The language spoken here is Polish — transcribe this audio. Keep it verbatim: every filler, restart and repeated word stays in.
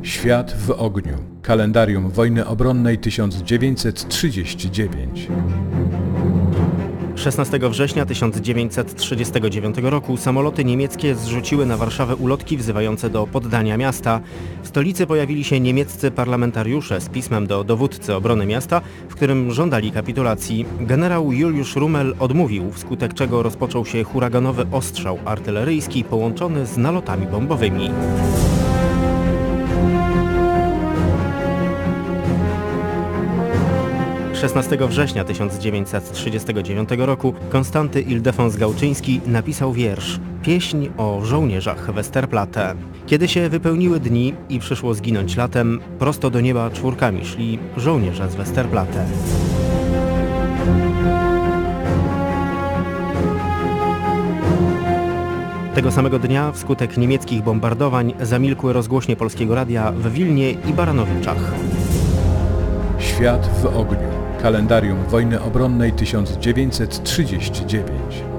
Świat w ogniu. Kalendarium wojny obronnej tysiąc dziewięćset trzydziesty dziewiąty. szesnastego września tysiąc dziewięćset trzydziestego dziewiątego roku samoloty niemieckie zrzuciły na Warszawę ulotki wzywające do poddania miasta. W stolicy pojawili się niemieccy parlamentariusze z pismem do dowódcy obrony miasta, w którym żądali kapitulacji. Generał Juliusz Rummel odmówił, wskutek czego rozpoczął się huraganowy ostrzał artyleryjski połączony z nalotami bombowymi. szesnastego września tysiąc dziewięćset trzydziestego dziewiątego roku Konstanty Ildefons Gałczyński napisał wiersz Pieśń o żołnierzach Westerplatte. Kiedy się wypełniły dni i przyszło zginąć latem, prosto do nieba czwórkami szli żołnierze z Westerplatte. Tego samego dnia wskutek niemieckich bombardowań zamilkły rozgłośnie Polskiego Radia w Wilnie i Baranowiczach. Świat w ogniu. Kalendarium wojny obronnej tysiąc dziewięćset trzydziesty dziewiąty.